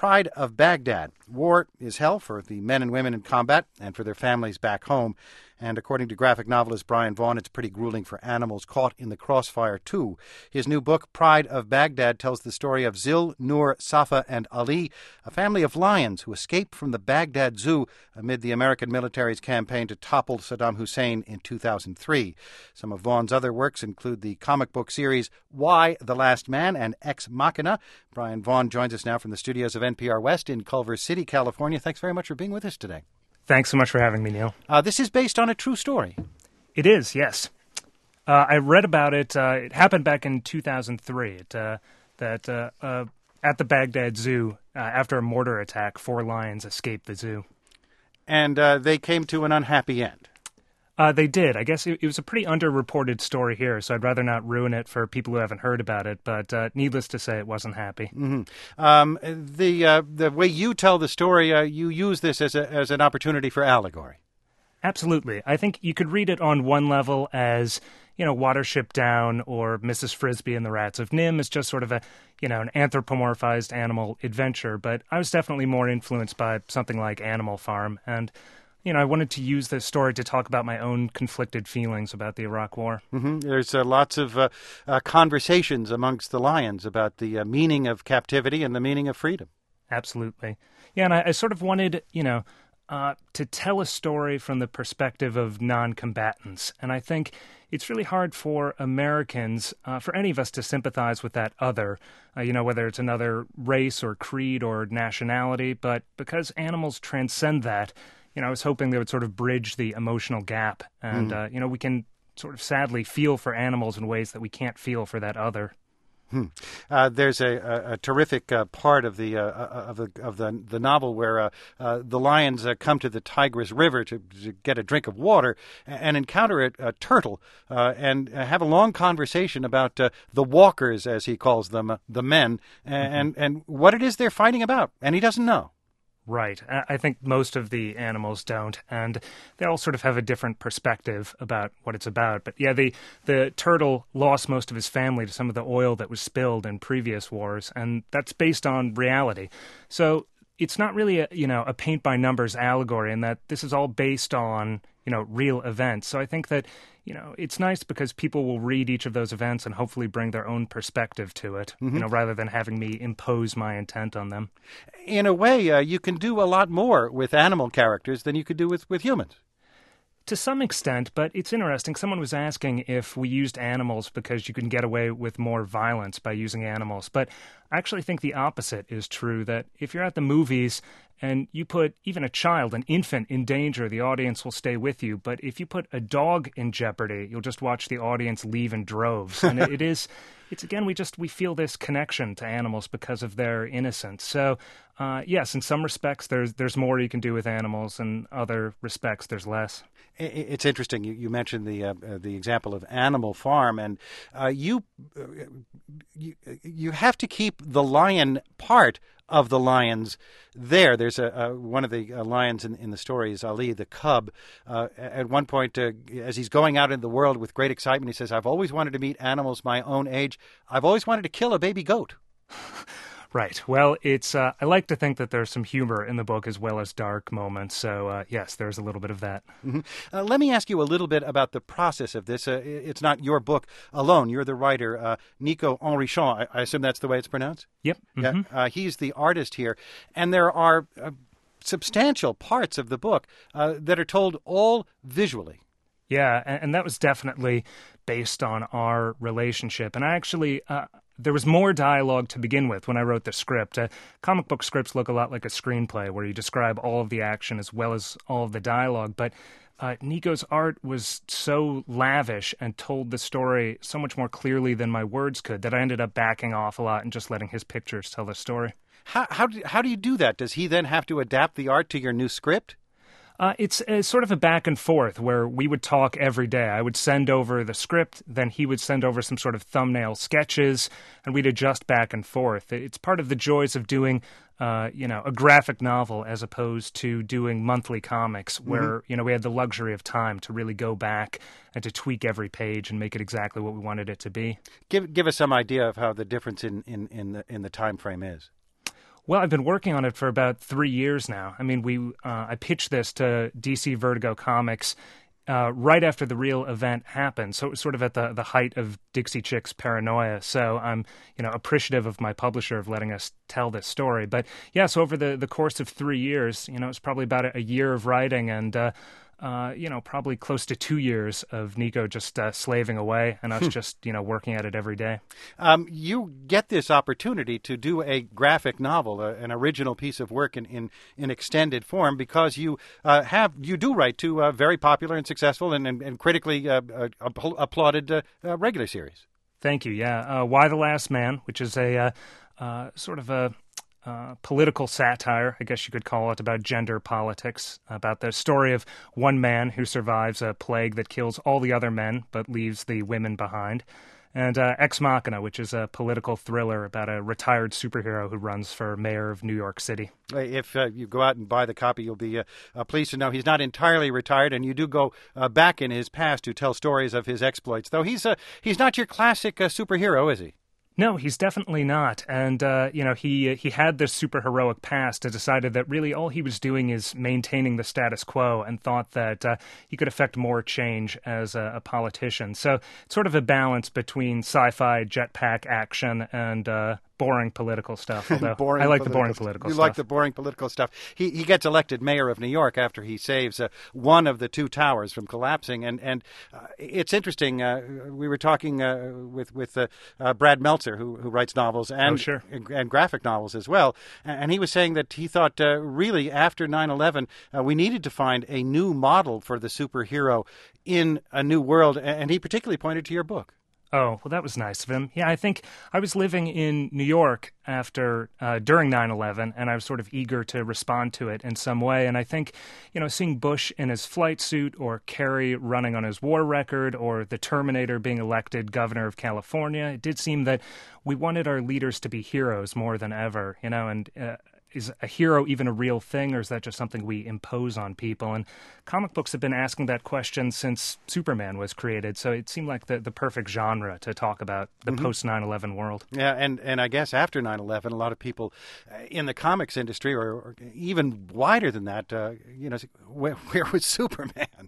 Pride of Baghdad. War is hell for the men and women in combat and for their families back home. And according to graphic novelist Brian Vaughan, it's pretty grueling for animals caught in the crossfire, too. His new book, Pride of Baghdad, tells the story of Zil, Noor, Safa, and Ali, a family of lions who escaped from the Baghdad Zoo amid the American military's campaign to topple Saddam Hussein in 2003. Some of Vaughan's other works include the comic book series Y, The Last Man, and Ex Machina. Brian Vaughan joins us now from the studios of NPR West in Culver City, California. Thanks very much for being with us today. Thanks so much for having me, Neil. This is based on a true story. It is, yes. I read about it. It happened back in 2003 at the Baghdad Zoo. After a mortar attack, 4 lions escaped the zoo. And they came to an unhappy end. They did. I guess it was a pretty underreported story here, so I'd rather not ruin it for people who haven't heard about it. But needless to say, it wasn't happy. Mm-hmm. The way you tell the story, you use this as an opportunity for allegory. Absolutely. I think you could read it on one level as, Watership Down or Mrs. Frisbee and the Rats of Nim is just sort of an anthropomorphized animal adventure. But I was definitely more influenced by something like Animal Farm, and I wanted to use this story to talk about my own conflicted feelings about the Iraq War. Mm-hmm. There's lots of conversations amongst the lions about the meaning of captivity and the meaning of freedom. Absolutely. Yeah, and I sort of wanted, to tell a story from the perspective of non-combatants. And I think it's really hard for Americans, for any of us, to sympathize with that other, whether it's another race or creed or nationality. But because animals transcend that, I was hoping they would sort of bridge the emotional gap. And, we can sort of sadly feel for animals in ways that we can't feel for that other. There's a terrific part of the novel where the lions come to the Tigris River to get a drink of water and encounter a turtle and have a long conversation about the walkers, as he calls them, the men, and what it is they're fighting about. And he doesn't know. Right. I think most of the animals don't, and they all sort of have a different perspective about what it's about. But yeah, the turtle lost most of his family to some of the oil that was spilled in previous wars, and that's based on reality. So it's not really a paint-by-numbers allegory in that this is all based on, real events. So I think that, it's nice because people will read each of those events and hopefully bring their own perspective to it, rather than having me impose my intent on them. In a way, you can do a lot more with animal characters than you could do with humans. To some extent, but it's interesting. Someone was asking if we used animals because you can get away with more violence by using animals. But I actually think the opposite is true, that if you're at the movies and you put even a child, an infant, in danger, the audience will stay with you. But if you put a dog in jeopardy, you'll just watch the audience leave in droves. And it's again, we feel this connection to animals because of their innocence. So, yes, in some respects, there's more you can do with animals. In other respects, there's less. It's interesting. You mentioned the example of Animal Farm, and you have to keep the lion part of the lions there. There's one of the lions in the story is Ali, the cub. At one point, as he's going out in the world with great excitement, he says, "I've always wanted to meet animals my own age. I've always wanted to kill a baby goat." Right. Well, it's I like to think that there's some humor in the book as well as dark moments. So, yes, there's a little bit of that. Mm-hmm. Let me ask you a little bit about the process of this. It's not your book alone. You're the writer, Nico Henrichon. I assume that's the way it's pronounced? Yep. Mm-hmm. Yeah. He's the artist here. And there are substantial parts of the book that are told all visually. Yeah, and that was definitely based on our relationship. And I actually... there was more dialogue to begin with when I wrote the script. Comic book scripts look a lot like a screenplay where you describe all of the action as well as all of the dialogue. But Nico's art was so lavish and told the story so much more clearly than my words could that I ended up backing off a lot and just letting his pictures tell the story. How do you do that? Does he then have to adapt the art to your new script? It's sort of a back and forth where we would talk every day. I would send over the script, then he would send over some sort of thumbnail sketches, and we'd adjust back and forth. It's part of the joys of doing, a graphic novel as opposed to doing monthly comics where, we had the luxury of time to really go back and to tweak every page and make it exactly what we wanted it to be. Give us some idea of how the difference in the time frame is. Well, I've been working on it for about 3 years now. I mean, I pitched this to DC Vertigo Comics right after the real event happened. So it was sort of at the height of Dixie Chicks paranoia. So I'm, appreciative of my publisher of letting us tell this story. But yeah, so over the course of 3 years, it's probably about a year of writing and, probably close to 2 years of Nico just slaving away and us just, working at it every day. You get this opportunity to do a graphic novel, an original piece of work in extended form, because you do write two very popular and successful and critically applauded regular series. Thank you. Yeah, Y the Last Man, which is a sort of a political satire, I guess you could call it, about gender politics, about the story of one man who survives a plague that kills all the other men but leaves the women behind. And Ex Machina, which is a political thriller about a retired superhero who runs for mayor of New York City. If you go out and buy the copy, you'll be pleased to know he's not entirely retired, and you do go back in his past to tell stories of his exploits. Though he's not your classic superhero, is he? No, he's definitely not. And, he had this super heroic past and decided that really all he was doing is maintaining the status quo and thought that he could affect more change as a politician. So it's sort of a balance between sci-fi jetpack action and boring political stuff, although I like the boring political stuff. You like the boring political stuff. He gets elected mayor of New York after he saves one of the two towers from collapsing. And it's interesting. We were talking with Brad Meltzer, who writes novels and graphic novels as well. And he was saying that he thought really after 9/11 we needed to find a new model for the superhero in a new world. And he particularly pointed to your book. Oh, well, that was nice of him. Yeah, I think I was living in New York during 9/11, and I was sort of eager to respond to it in some way. And I think, seeing Bush in his flight suit, or Kerry running on his war record, or the Terminator being elected governor of California, it did seem that we wanted our leaders to be heroes more than ever, and is a hero even a real thing, or is that just something we impose on people? And comic books have been asking that question since Superman was created, so it seemed like the perfect genre to talk about the post-9/11 world. Yeah, and I guess after 9/11, a lot of people in the comics industry, or even wider than that, where was Superman?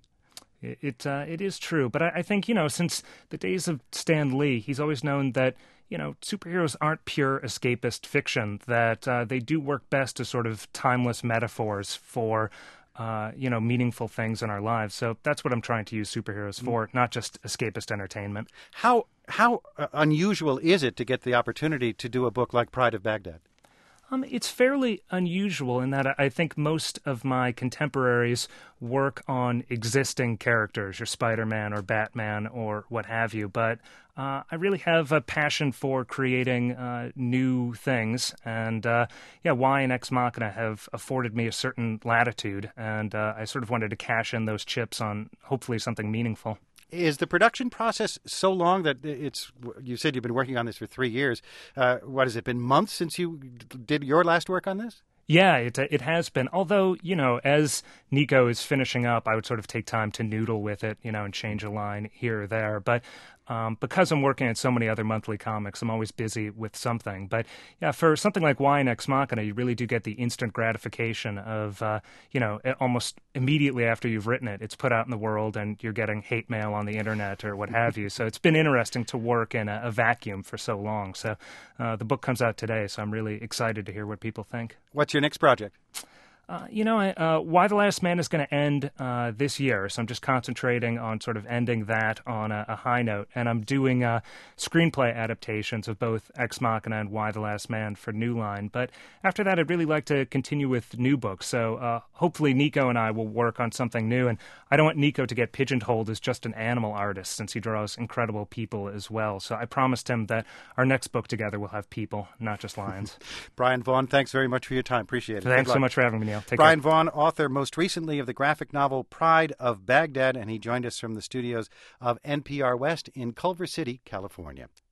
It is true, but I think, since the days of Stan Lee, he's always known that superheroes aren't pure escapist fiction, that they do work best as sort of timeless metaphors for, meaningful things in our lives. So that's what I'm trying to use superheroes for, not just escapist entertainment. How unusual is it to get the opportunity to do a book like Pride of Baghdad? It's fairly unusual in that I think most of my contemporaries work on existing characters, your Spider-Man or Batman or what have you, but I really have a passion for creating new things, and Y and Ex Machina have afforded me a certain latitude, and I sort of wanted to cash in those chips on hopefully something meaningful. Is the production process so long that you said you've been working on this for 3 years. What has it been, months since you did your last work on this? Yeah, it has been. Although, as Nico is finishing up, I would sort of take time to noodle with it, and change a line here or there. But because I'm working at so many other monthly comics, I'm always busy with something. But yeah, for something like Y and Ex Machina, you really do get the instant gratification of, almost immediately after you've written it, it's put out in the world and you're getting hate mail on the internet or what have you. So it's been interesting to work in a vacuum for so long. So the book comes out today, so I'm really excited to hear what people think. What's your next project? Y the Last Man is going to end this year, so I'm just concentrating on sort of ending that on a high note. And I'm doing screenplay adaptations of both Ex Machina and Y the Last Man for New Line. But after that, I'd really like to continue with new books. So hopefully Nico and I will work on something new. And I don't want Nico to get pigeonholed as just an animal artist, since he draws incredible people as well. So I promised him that our next book together will have people, not just lions. Brian Vaughan, thanks very much for your time. Appreciate it. Thanks so much for having me, Neil. Take Brian care. Vaughan, author most recently of the graphic novel Pride of Baghdad, and he joined us from the studios of NPR West in Culver City, California.